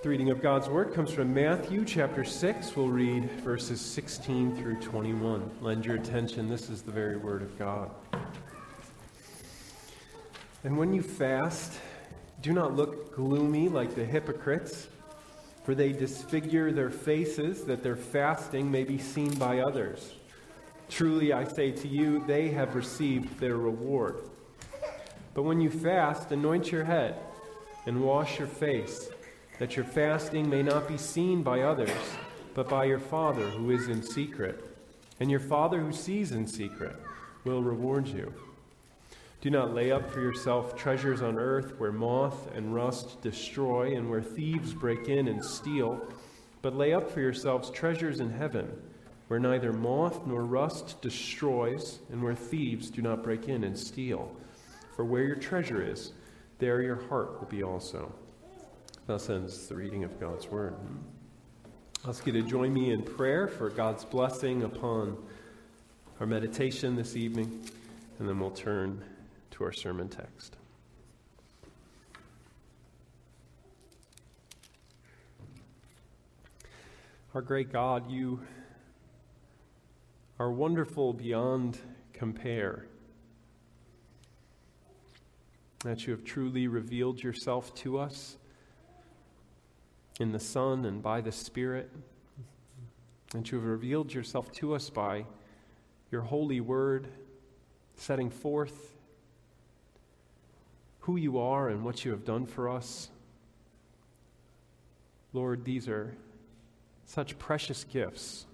The reading of God's Word comes from Matthew chapter 6. We'll read verses 16 through 21. Lend your attention. This is the very Word of God. And when you fast, do not look gloomy like the hypocrites, for they disfigure their faces that their fasting may be seen by others. Truly, I say to you, they have received their reward. But when you fast, anoint your head and wash your face, that your fasting may not be seen by others, but by your Father who is in secret. And your Father who sees in secret will reward you. Do not lay up for yourself treasures on earth where moth and rust destroy and where thieves break in and steal, but lay up for yourselves treasures in heaven where neither moth nor rust destroys and where thieves do not break in and steal. For where your treasure is, there your heart will be also. Thus ends the reading of God's Word. I'll ask you to join me in prayer for God's blessing upon our meditation this evening, and then we'll turn to our sermon text. Our great God, you are wonderful beyond compare, that you have truly revealed yourself to us in the Son and by the Spirit, that you have revealed yourself to us by your holy word, setting forth who you are and what you have done for us. Lord, these are such precious gifts.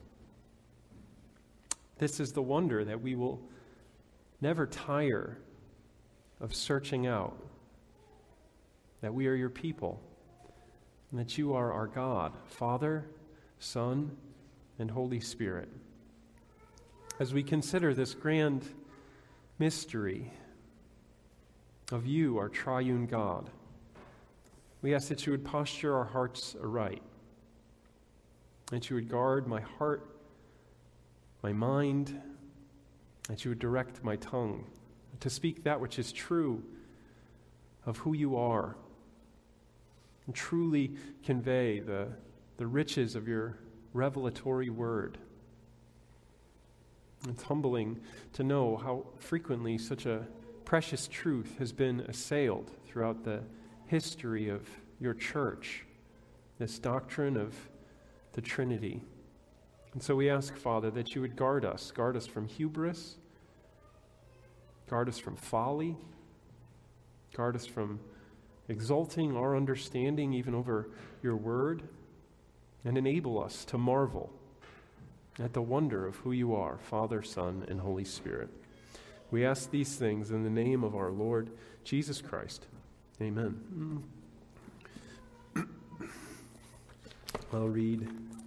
This is the wonder that we will never tire of searching out, that we are your people, and that you are our God, Father, Son, and Holy Spirit. As we consider this grand mystery of you, our triune God, we ask that you would posture our hearts aright, that you would guard my heart, my mind, that you would direct my tongue to speak that which is true of who you are, and truly convey the riches of your revelatory word. It's humbling to know how frequently such a precious truth has been assailed throughout the history of your church, this doctrine of the Trinity. And so we ask, Father, that you would guard us from hubris, guard us from folly, guard us from exalting our understanding even over your word, and enable us to marvel at the wonder of who you are, Father, Son, and Holy Spirit. We ask these things in the name of our Lord Jesus Christ. Amen. I'll read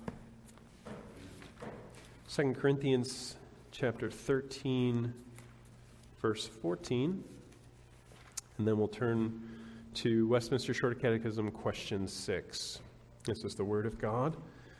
2 Corinthians chapter 13, verse 14, and then we'll turn to Westminster Shorter Catechism, question 6. This is the Word of God.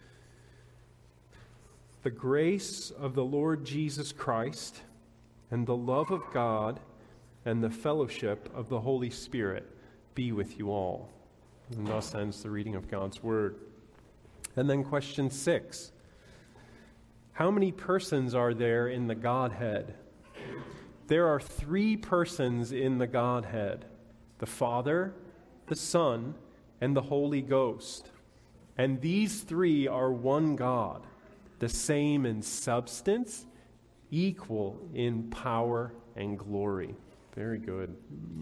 The grace of the Lord Jesus Christ and the love of God and the fellowship of the Holy Spirit be with you all. And thus ends the reading of God's Word. And then question 6. How many persons are there in the Godhead? There are 3 persons in the Godhead: the Father, the Son, and the Holy Ghost. And these 3 are one God, the same in substance, equal in power and glory. Very good.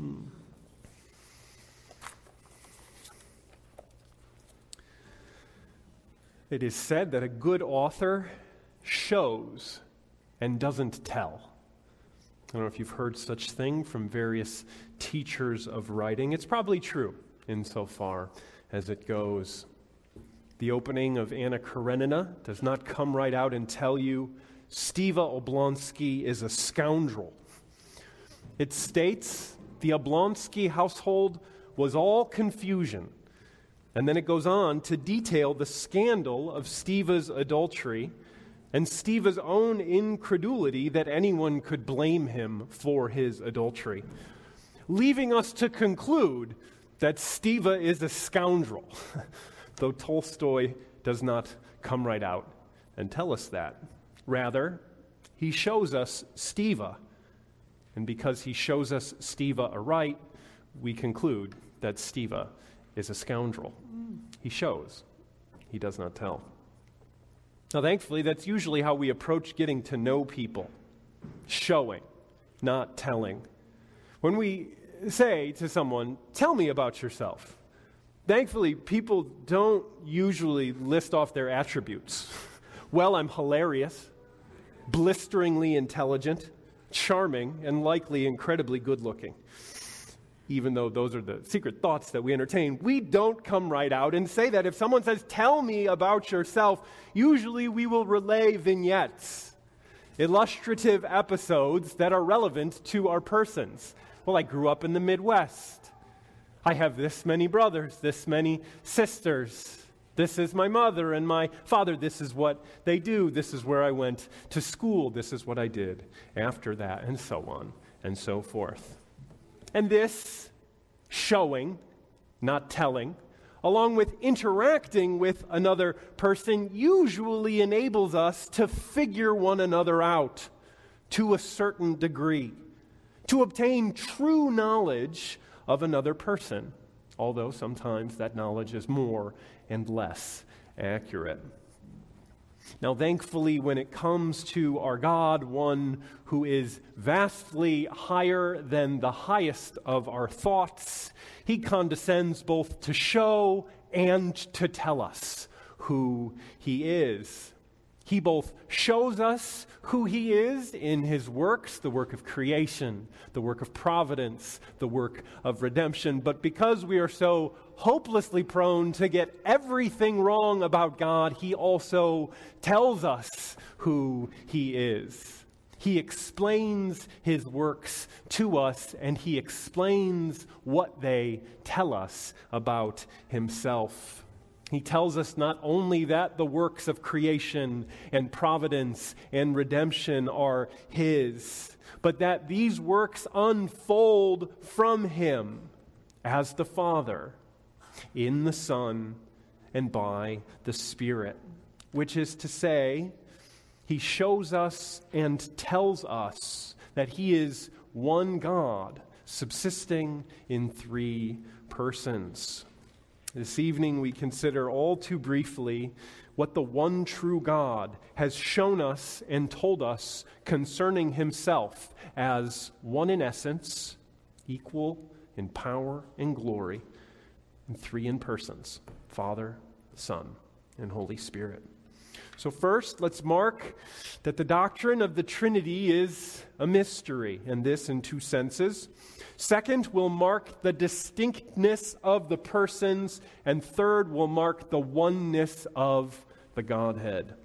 It is said that a good author shows and doesn't tell. I don't know if you've heard such thing from various teachers of writing. It's probably true insofar as it goes. The opening of Anna Karenina does not come right out and tell you Stiva Oblonsky is a scoundrel. It states the Oblonsky household was all confusion. And then it goes on to detail the scandal of Stiva's adultery and Stiva's own incredulity that anyone could blame him for his adultery, leaving us to conclude that Stiva is a scoundrel. though Tolstoy does not come right out and tell us that. Rather, he shows us Stiva. And because he shows us Stiva aright, we conclude that Stiva is a scoundrel. He shows. He does not tell. Now, thankfully, that's usually how we approach getting to know people. Showing, not telling. When we say to someone, "Tell me about yourself," thankfully, people don't usually list off their attributes. Well, I'm hilarious, blisteringly intelligent, charming, and likely incredibly good-looking. Even though those are the secret thoughts that we entertain, we don't come right out and say that. If someone says, "Tell me about yourself," usually we will relay vignettes, illustrative episodes that are relevant to our persons. Well, I grew up in the Midwest. I have this many brothers, this many sisters. This is my mother and my father. This is what they do. This is where I went to school. This is what I did after that, and so on and so forth. And this showing, not telling, along with interacting with another person, usually enables us to figure one another out to a certain degree, to obtain true knowledge of another person, although sometimes that knowledge is more and less accurate. Now, thankfully, when it comes to our God, one who is vastly higher than the highest of our thoughts, he condescends both to show and to tell us who he is. He both shows us who he is in his works, the work of creation, the work of providence, the work of redemption. But because we are so hopelessly prone to get everything wrong about God, he also tells us who he is. He explains his works to us, and he explains what they tell us about himself. He tells us not only that the works of creation and providence and redemption are his, but that these works unfold from him as the Father, in the Son, and by the Spirit, which is to say, he shows us and tells us that he is one God, subsisting in three persons. This evening we consider all too briefly what the one true God has shown us and told us concerning himself as one in essence, equal in power and glory, and three in persons, Father, Son, and Holy Spirit. So first, let's mark that the doctrine of the Trinity is a mystery, and this in two senses. Second, we'll mark the distinctness of the persons. And third, we'll mark the oneness of the Godhead.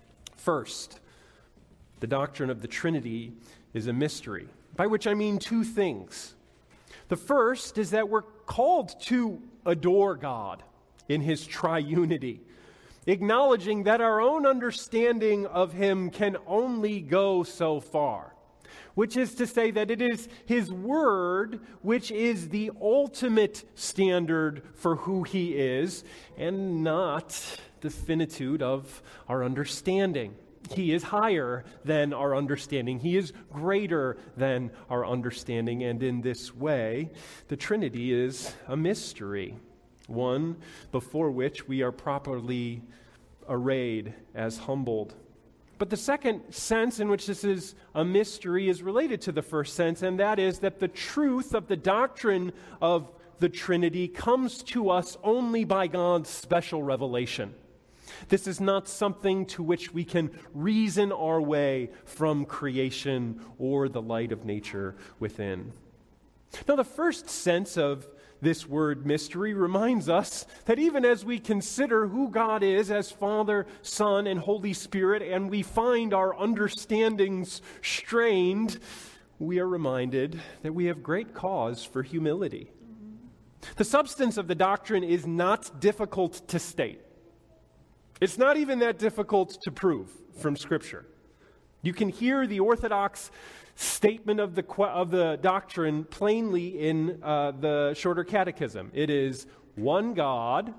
First, the doctrine of the Trinity is a mystery, by which I mean two things. The first is that we're called to adore God in his triunity, acknowledging that our own understanding of him can only go so far. Which is to say that it is his word which is the ultimate standard for who he is, and not the finitude of our understanding. He is higher than our understanding. He is greater than our understanding. And in this way, the Trinity is a mystery, one before which we are properly arrayed as humbled. But the second sense in which this is a mystery is related to the first sense, and that is that the truth of the doctrine of the Trinity comes to us only by God's special revelation. This is not something to which we can reason our way from creation or the light of nature within. Now, the first sense of this word mystery reminds us that even as we consider who God is as Father, Son, and Holy Spirit, and we find our understandings strained, we are reminded that we have great cause for humility. The substance of the doctrine is not difficult to state. It's not even that difficult to prove from Scripture. You can hear the orthodox statement of the doctrine plainly in the Shorter Catechism. It is one God,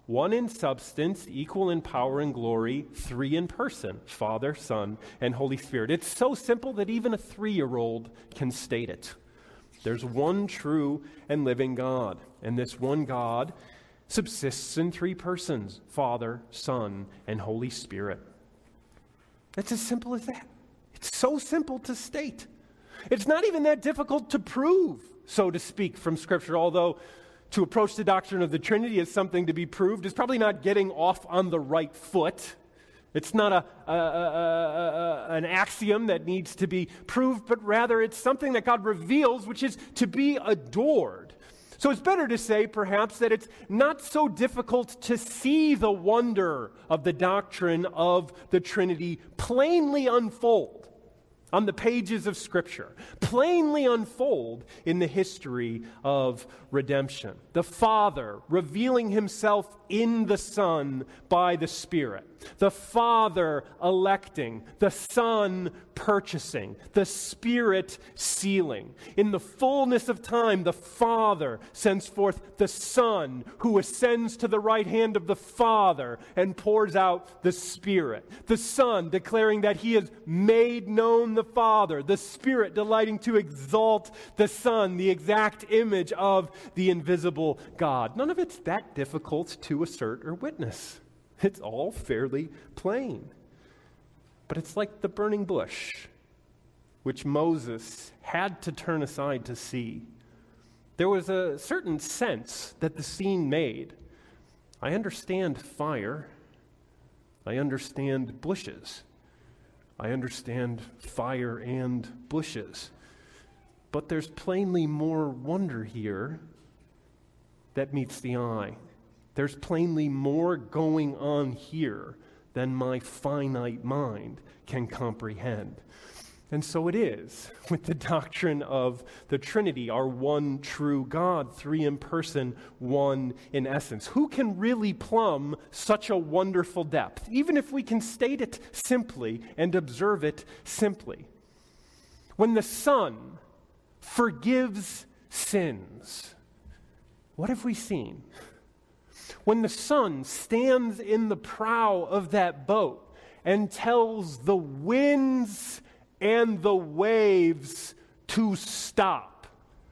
one in substance, equal in power and glory, three in person, Father, Son, and Holy Spirit. It's so simple that even a 3-year-old can state it. There's one true and living God, and this one God subsists in 3 persons, Father, Son, and Holy Spirit. It's as simple as that. It's so simple to state. It's not even that difficult to prove, so to speak, from Scripture, although to approach the doctrine of the Trinity as something to be proved is probably not getting off on the right foot. It's not an axiom that needs to be proved, but rather it's something that God reveals, which is to be adored. So it's better to say, perhaps, that it's not so difficult to see the wonder of the doctrine of the Trinity plainly unfold on the pages of Scripture, plainly unfold in the history of redemption. The Father revealing himself in the Son by the Spirit. The Father electing, the Son purchasing, the Spirit sealing. In the fullness of time, the Father sends forth the Son, who ascends to the right hand of the Father and pours out the Spirit. The Son declaring that he has made known the Father, the Spirit delighting to exalt the Son, the exact image of the invisible God. None of it's that difficult to assert or witness. It's all fairly plain. But it's like the burning bush, which Moses had to turn aside to see. There was a certain sense that the scene made. I understand fire. I understand bushes. I understand fire and bushes. But there's plainly more wonder here that meets the eye. There's plainly more going on here than my finite mind can comprehend. And so it is with the doctrine of the Trinity, our one true God, 3 in person, 1 in essence. Who can really plumb such a wonderful depth, even if we can state it simply and observe it simply? When the Son forgives sins, what have we seen? When the Son stands in the prow of that boat and tells the winds and the waves to stop,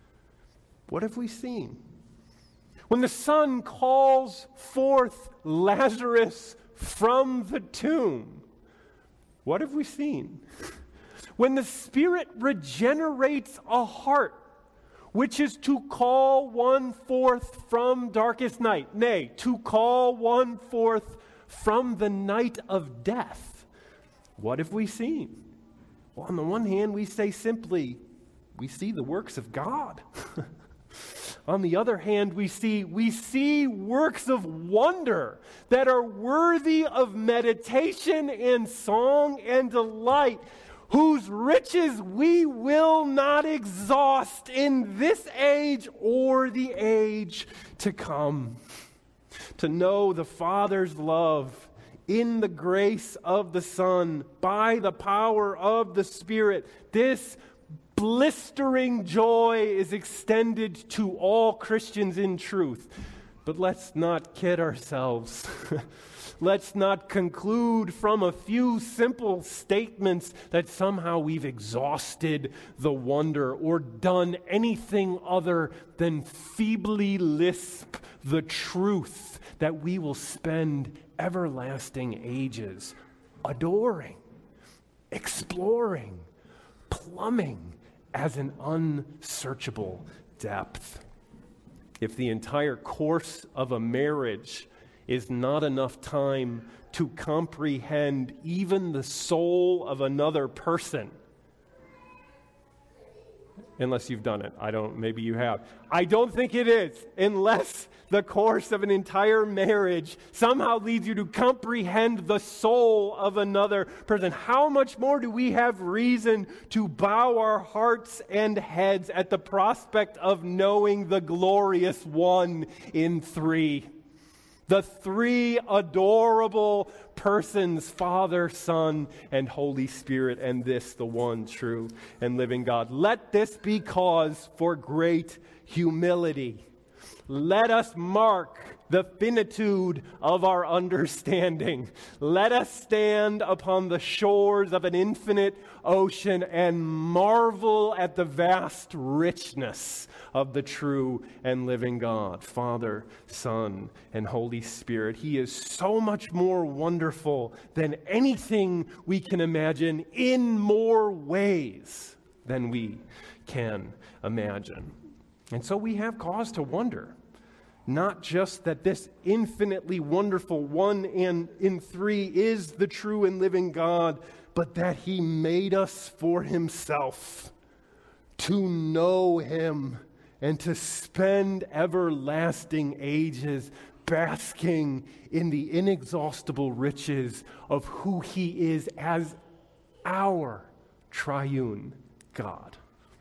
what have we seen? When the Son calls forth Lazarus from the tomb, what have we seen? When the Spirit regenerates a heart, which is to call one forth from darkest night, nay, to call one forth from the night of death, what have we seen? Well, on the one hand, we say simply, we see the works of God. On the other hand, we see works of wonder that are worthy of meditation and song and delight, whose riches we will not exhaust in this age or the age to come. To know the Father's love in the grace of the Son, by the power of the Spirit, this blistering joy is extended to all Christians in truth. But let's not kid ourselves. Let's not conclude from a few simple statements that somehow we've exhausted the wonder or done anything other than feebly lisp the truth that we will spend everlasting ages adoring, exploring, plumbing as an unsearchable depth. If the entire course of a marriage is not enough time to comprehend even the soul of another person, unless you've done it. Maybe you have. I don't think it is, unless the course of an entire marriage somehow leads you to comprehend the soul of another person. How much more do we have reason to bow our hearts and heads at the prospect of knowing the glorious one in 3? The 3 adorable persons, Father, Son, and Holy Spirit, and this, the one true and living God. Let this be cause for great humility, Let us mark the finitude of our understanding. Let us stand upon the shores of an infinite ocean and marvel at the vast richness of the true and living God, Father, Son, and Holy Spirit. He is so much more wonderful than anything we can imagine, in more ways than we can imagine. And so we have cause to wonder. Not just that this infinitely wonderful one and in three is the true and living God, but that He made us for Himself, to know Him and to spend everlasting ages basking in the inexhaustible riches of who He is as our triune God.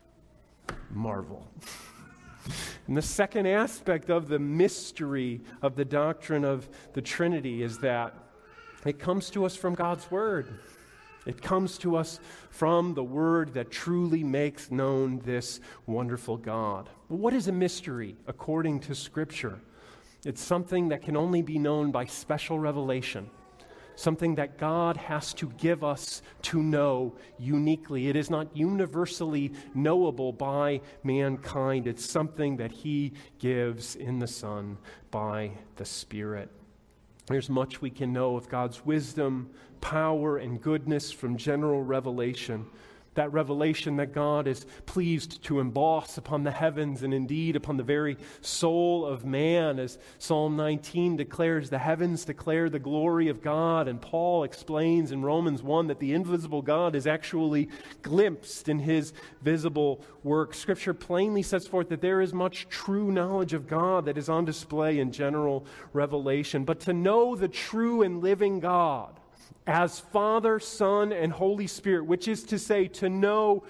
Marvel. And the second aspect of the mystery of the doctrine of the Trinity is that it comes to us from God's Word. It comes to us from the Word that truly makes known this wonderful God. What is a mystery according to Scripture? It's something that can only be known by special revelation. Something that God has to give us to know uniquely. It is not universally knowable by mankind. It's something that He gives in the Son by the Spirit. There's much we can know of God's wisdom, power, and goodness from general revelation. That revelation that God is pleased to emboss upon the heavens and indeed upon the very soul of man. As Psalm 19 declares, the heavens declare the glory of God. And Paul explains in Romans 1 that the invisible God is actually glimpsed in His visible work. Scripture plainly sets forth that there is much true knowledge of God that is on display in general revelation. But to know the true and living God as Father, Son, and Holy Spirit, which is to say, to know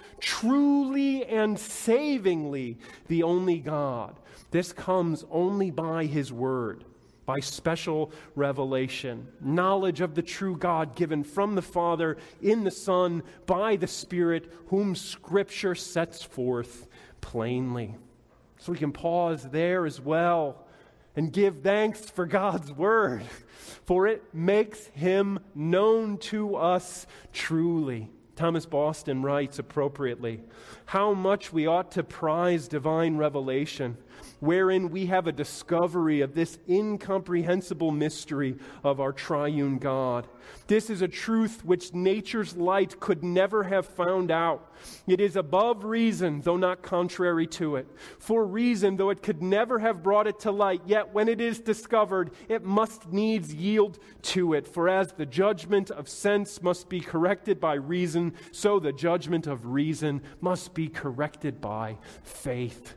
truly and savingly the only God. This comes only by His Word, by special revelation, knowledge of the true God given from the Father in the Son by the Spirit, whom Scripture sets forth plainly. So we can pause there as well and give thanks for God's Word, for it makes Him known to us truly. Thomas Boston writes appropriately, how much we ought to prize divine revelation, wherein we have a discovery of this incomprehensible mystery of our triune God. This is a truth which nature's light could never have found out. It is above reason, though not contrary to it. For reason, though it could never have brought it to light, yet when it is discovered, it must needs yield to it. For as the judgment of sense must be corrected by reason, so the judgment of reason must be corrected by faith.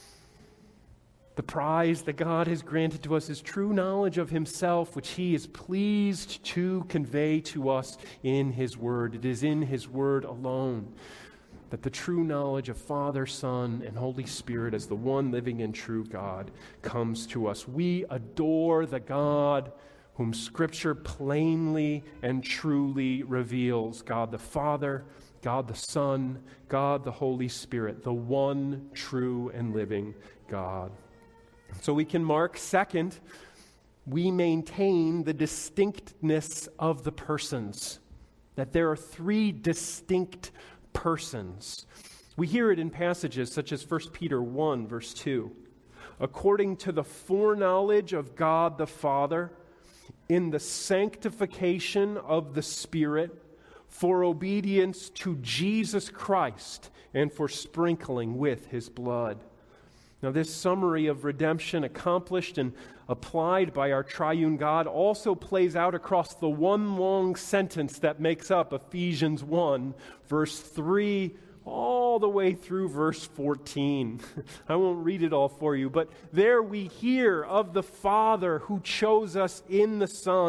The prize that God has granted to us is true knowledge of Himself, which He is pleased to convey to us in His Word. It is in His Word alone that the true knowledge of Father, Son, and Holy Spirit as the one living and true God comes to us. We adore the God whom Scripture plainly and truly reveals, God the Father, God the Son, God the Holy Spirit, the one true and living God. So we can mark, second, we maintain the distinctness of the persons, that there are three distinct persons. We hear it in passages such as 1 Peter 1, verse 2. According to the foreknowledge of God the Father, in the sanctification of the Spirit, for obedience to Jesus Christ, and for sprinkling with His blood. Now, this summary of redemption accomplished and applied by our triune God also plays out across the one long sentence that makes up Ephesians 1, verse 3, all the way through verse 14. I won't read it all for you, but there we hear of the Father who chose us in the Son,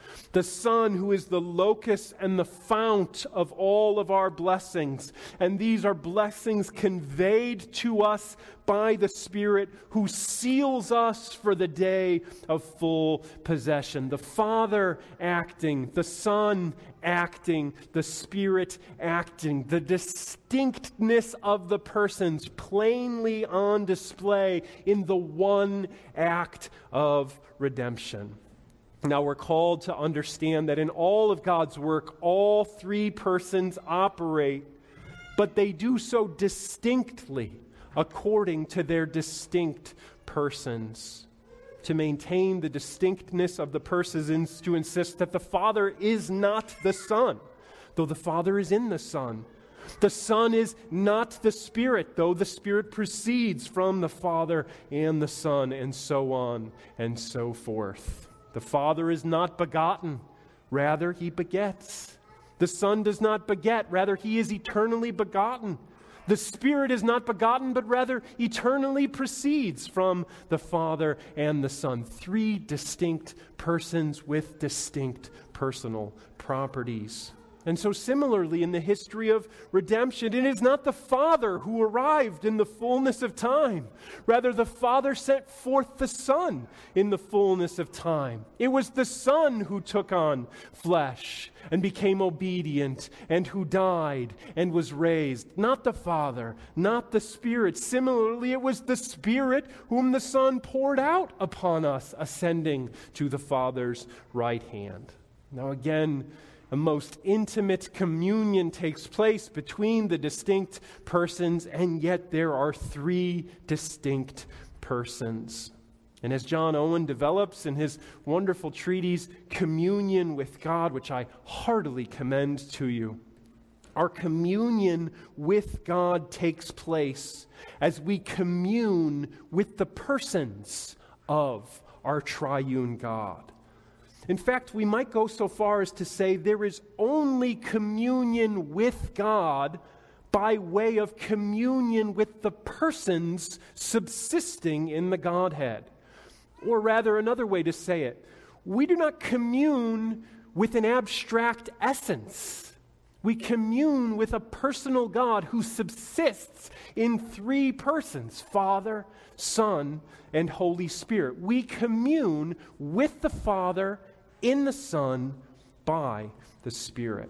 The Son, who is the locus and the fount of all of our blessings. And these are blessings conveyed to us by the Spirit, who seals us for the day of full possession. The Father acting, the Son acting, the Spirit acting. The distinctness of the persons plainly on display in the one act of redemption. Now we're called to understand that in all of God's work, all three persons operate, but they do so distinctly according to their distinct persons. To maintain the distinctness of the persons, to insist that the Father is not the Son, though the Father is in the Son. The Son is not the Spirit, though the Spirit proceeds from the Father and the Son, and so on and so forth. The Father is not begotten, rather he begets. The Son does not beget, rather he is eternally begotten. The Spirit is not begotten, but rather eternally proceeds from the Father and the Son. Three distinct persons with distinct personal properties. And so similarly, in the history of redemption, it is not the Father who arrived in the fullness of time. Rather, the Father sent forth the Son in the fullness of time. It was the Son who took on flesh and became obedient and who died and was raised. Not the Father, not the Spirit. Similarly, it was the Spirit whom the Son poured out upon us, ascending to the Father's right hand. Now again, a most intimate communion takes place between the distinct persons, and yet there are three distinct persons. And as John Owen develops in his wonderful treatise, Communion with God, which I heartily commend to you, our communion with God takes place as we commune with the persons of our triune God. In fact, we might go so far as to say there is only communion with God by way of communion with the persons subsisting in the Godhead. Or rather, another way to say it, we do not commune with an abstract essence. We commune with a personal God who subsists in three persons, Father, Son, and Holy Spirit. We commune with the Father in the Son by the Spirit.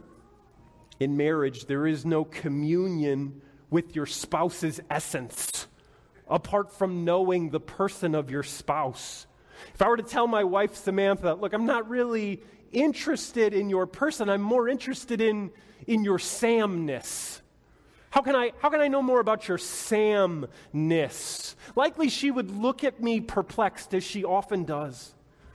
In marriage, there is no communion with your spouse's essence apart from knowing the person of your spouse. If I were to tell my wife, Samantha, look, I'm not really interested in your person, I'm more interested in your Samness. How can I know more about your Samness? Likely she would look at me perplexed, as she often does.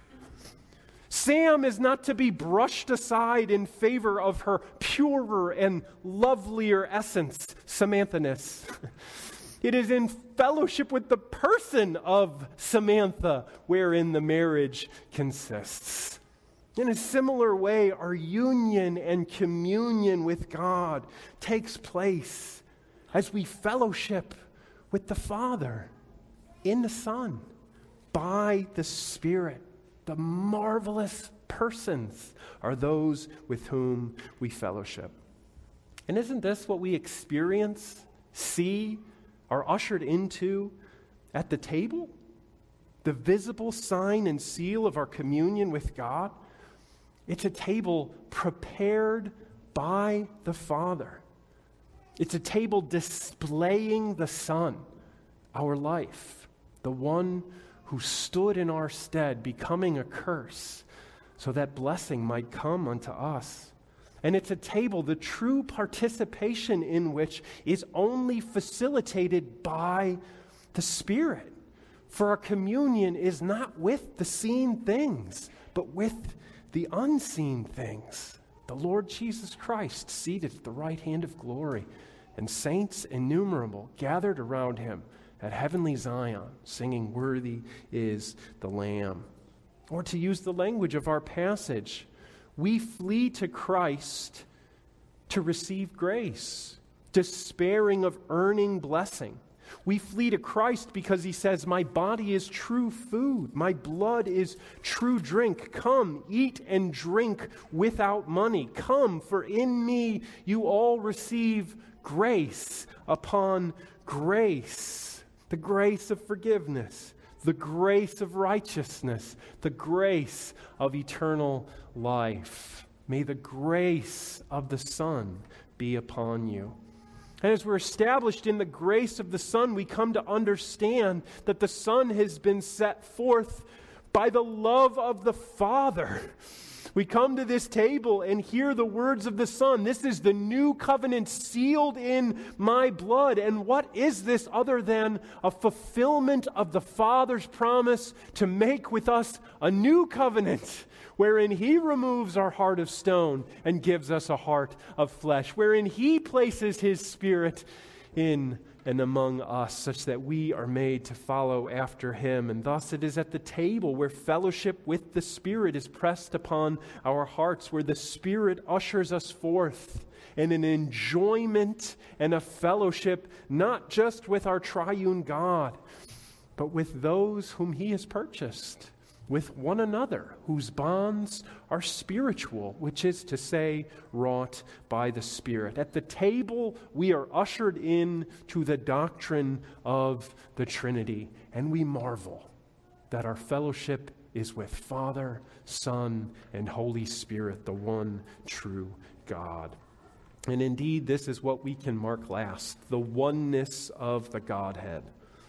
Sam is not to be brushed aside in favor of her purer and lovelier essence, Samantha-ness. It is in fellowship with the person of Samantha wherein the marriage consists. In a similar way, our union and communion with God takes place as we fellowship with the Father in the Son by the Spirit. The marvelous persons are those with whom we fellowship. And isn't this what we experience, see, are ushered into at the table? The visible sign and seal of our communion with God? It's a table prepared by the Father. It's a table displaying the Son, our life, the one who stood in our stead, becoming a curse, so that blessing might come unto us. And it's a table, the true participation in which is only facilitated by the Spirit. For our communion is not with the seen things, but with the unseen things. The Lord Jesus Christ seated at the right hand of glory, and saints innumerable gathered around him at heavenly Zion, singing, "Worthy is the Lamb." Or to use the language of our passage, we flee to Christ to receive grace, despairing of earning blessing. We flee to Christ because he says, my body is true food. My blood is true drink. Come, eat and drink without money. Come, for in me you all receive grace upon grace. The grace of forgiveness, the grace of righteousness, the grace of eternal life. May the grace of the Son be upon you. And as we're established in the grace of the Son, we come to understand that the Son has been set forth by the love of the Father. We come to this table and hear the words of the Son. This is the new covenant sealed in my blood. And what is this other than a fulfillment of the Father's promise to make with us a new covenant, wherein he removes our heart of stone and gives us a heart of flesh, wherein he places his Spirit in and among us, such that we are made to follow after him. And thus it is at the table where fellowship with the Spirit is pressed upon our hearts, where the Spirit ushers us forth in an enjoyment and a fellowship, not just with our triune God, but with those whom he has purchased, with one another, whose bonds are spiritual, which is to say, wrought by the Spirit. At the table, we are ushered in to the doctrine of the Trinity, and we marvel that our fellowship is with Father, Son, and Holy Spirit, the one true God. And indeed, this is what we can mark last, the oneness of the Godhead.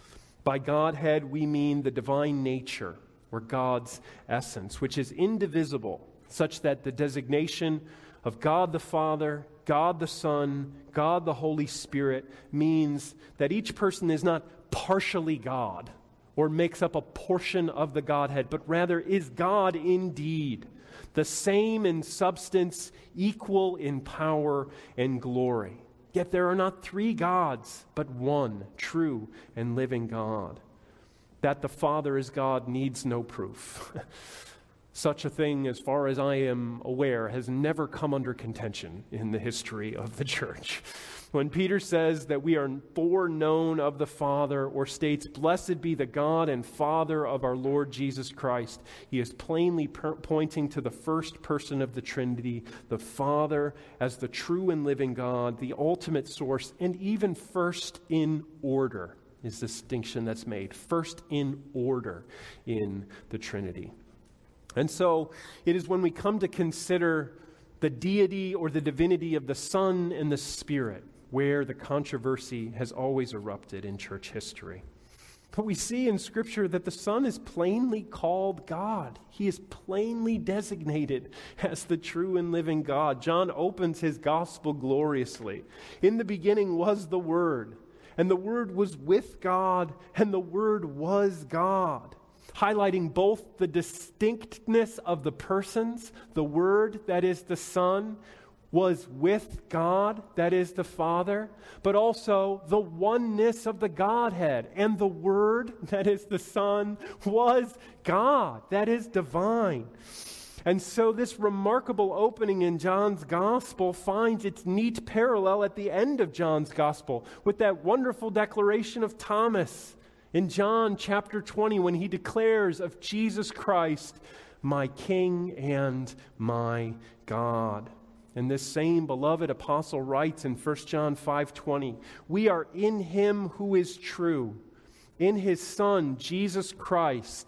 By Godhead, we mean the divine nature, or God's essence, which is indivisible, such that the designation of God the Father, God the Son, God the Holy Spirit means that each person is not partially God or makes up a portion of the Godhead, but rather is God indeed, the same in substance, equal in power and glory. Yet there are not three gods, but one true and living God. That the Father is God needs no proof. Such a thing, as far as I am aware, has never come under contention in the history of the church. When Peter says that we are foreknown of the Father, or states, blessed be the God and Father of our Lord Jesus Christ, he is plainly pointing to the first person of the Trinity, the Father as the true and living God, the ultimate source, and even first in order. Is the distinction that's made. First in order in the Trinity. And so it is when we come to consider the deity or the divinity of the Son and the Spirit where the controversy has always erupted in church history. But we see in Scripture that the Son is plainly called God. He is plainly designated as the true and living God. John opens his gospel gloriously. In the beginning was the Word, and the Word was with God, and the Word was God. Highlighting both the distinctness of the persons, the Word, that is the Son, was with God, that is the Father, but also the oneness of the Godhead. And the Word, that is the Son, was God, that is divine. And so this remarkable opening in John's Gospel finds its neat parallel at the end of John's Gospel with that wonderful declaration of Thomas in John chapter 20 when he declares of Jesus Christ, my King and my God. And this same beloved apostle writes in 1 John 5:20, we are in him who is true, in his Son, Jesus Christ.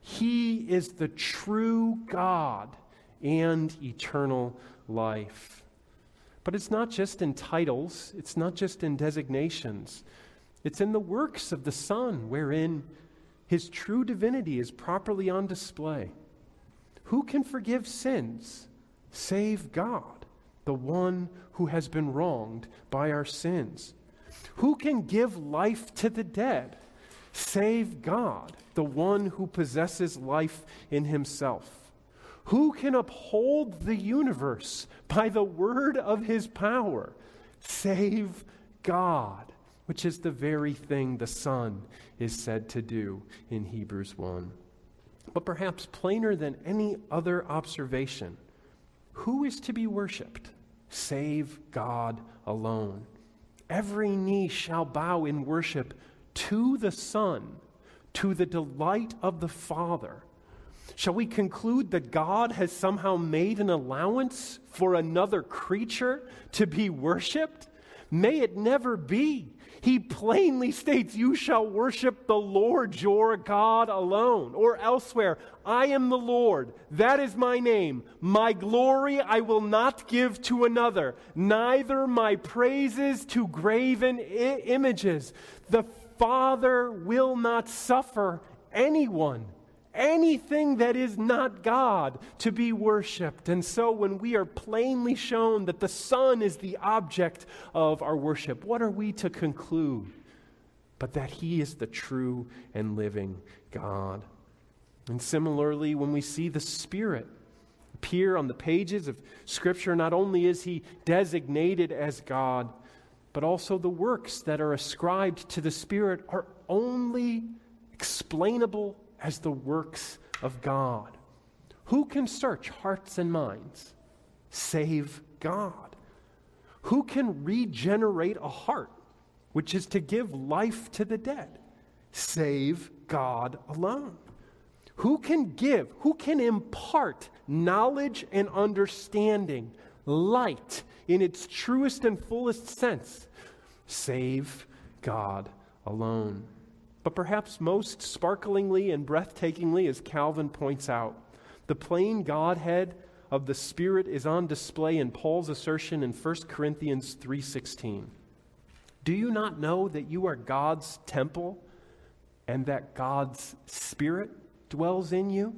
He is the true God and eternal life. But it's not just in titles, it's not just in designations. It's in the works of the Son, wherein his true divinity is properly on display. Who can forgive sins save God, the one who has been wronged by our sins? Who can give life to the dead save God, the one who possesses life in himself? Who can uphold the universe by the word of his power save God, which is the very thing the Son is said to do in Hebrews 1. But perhaps plainer than any other observation, who is to be worshipped save God alone? Every knee shall bow in worship to the Son, to the delight of the Father. Shall we conclude that God has somehow made an allowance for another creature to be worshipped? May it never be. He plainly states, "You shall worship the Lord your God alone." Or elsewhere, "I am the Lord, that is my name. My glory I will not give to another, neither my praises to graven images." The Father will not suffer anything that is not God to be worshipped. And so when we are plainly shown that the Son is the object of our worship, what are we to conclude? But that He is the true and living God. And similarly, when we see the Spirit appear on the pages of Scripture, not only is He designated as God, but also the works that are ascribed to the Spirit are only explainable as the works of God. Who can search hearts and minds save God? Who can regenerate a heart, which is to give life to the dead, save God alone? Who can impart knowledge and understanding, light in its truest and fullest sense, save God alone? But perhaps most sparklingly and breathtakingly, as Calvin points out, the plain Godhead of the Spirit is on display in Paul's assertion in 1 Corinthians 3:16. "Do you not know that you are God's temple and that God's Spirit dwells in you?"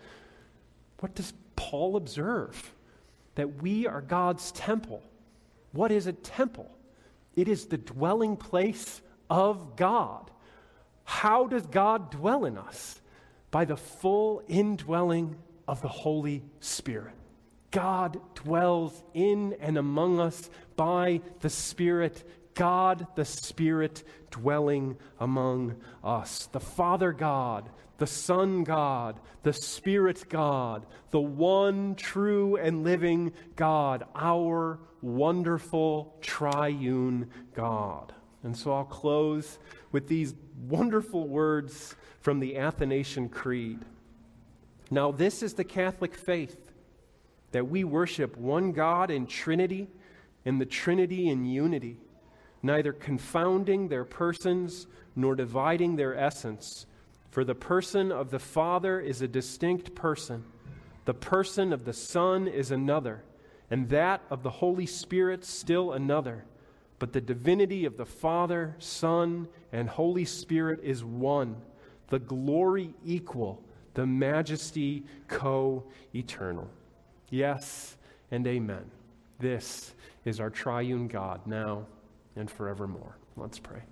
What does Paul observe? That we are God's temple. What is a temple? It is the dwelling place of God. How does God dwell in us? By the full indwelling of the Holy Spirit. God dwells in and among us by the Spirit. God, the Spirit, dwelling among us. The Father God, the Son God, the Spirit God, the one true and living God, our wonderful triune God. And so I'll close with these wonderful words from the Athanasian Creed. "Now this is the Catholic faith, that we worship one God in Trinity, and the Trinity in unity, neither confounding their persons nor dividing their essence. For the person of the Father is a distinct person, the person of the Son is another, and that of the Holy Spirit still another. But the divinity of the Father, Son, and Holy Spirit is one, the glory equal, the majesty co-eternal." Yes and amen. This is our triune God, now and forevermore. Let's pray.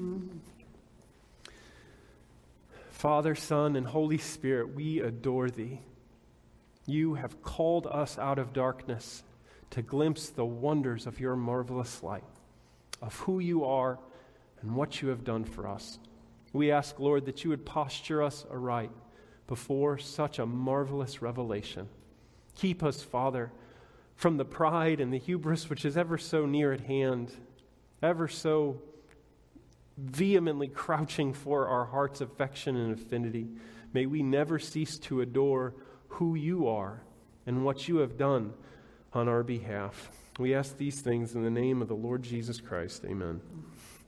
Father, Son, and Holy Spirit, we adore Thee. You have called us out of darkness to glimpse the wonders of Your marvelous light, of who You are and what You have done for us. We ask, Lord, that You would posture us aright before such a marvelous revelation. Keep us, Father, from the pride and the hubris which is ever so near at hand, ever so vehemently crouching for our heart's affection and affinity. May we never cease to adore who You are and what You have done on our behalf. We ask these things in the name of the Lord Jesus Christ. Amen.